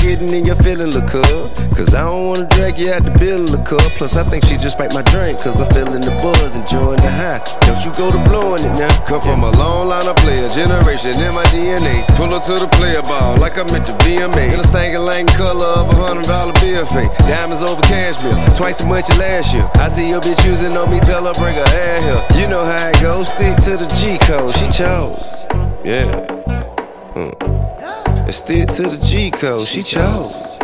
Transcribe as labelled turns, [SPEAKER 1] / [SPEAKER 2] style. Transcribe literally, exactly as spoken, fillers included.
[SPEAKER 1] getting in your feeling, look up. Cause I don't wanna drag you out the building, look up. Plus I think she just might my drink, cause I'm feeling the buzz, enjoying the high. Don't you go to blowing it now. Come from a long line of player, generation in my D N A. Pull up to the player ball, like I'm at the V M A. In a stankin' lang color of a hundred dollar bill fake. Diamonds over cashmere, twice as much as last year. I see your bitch using on me, tell her bring her ass here. You know how it goes, stick to the G code, she chose. Yeah. Mm. And stick to the G code, she chose.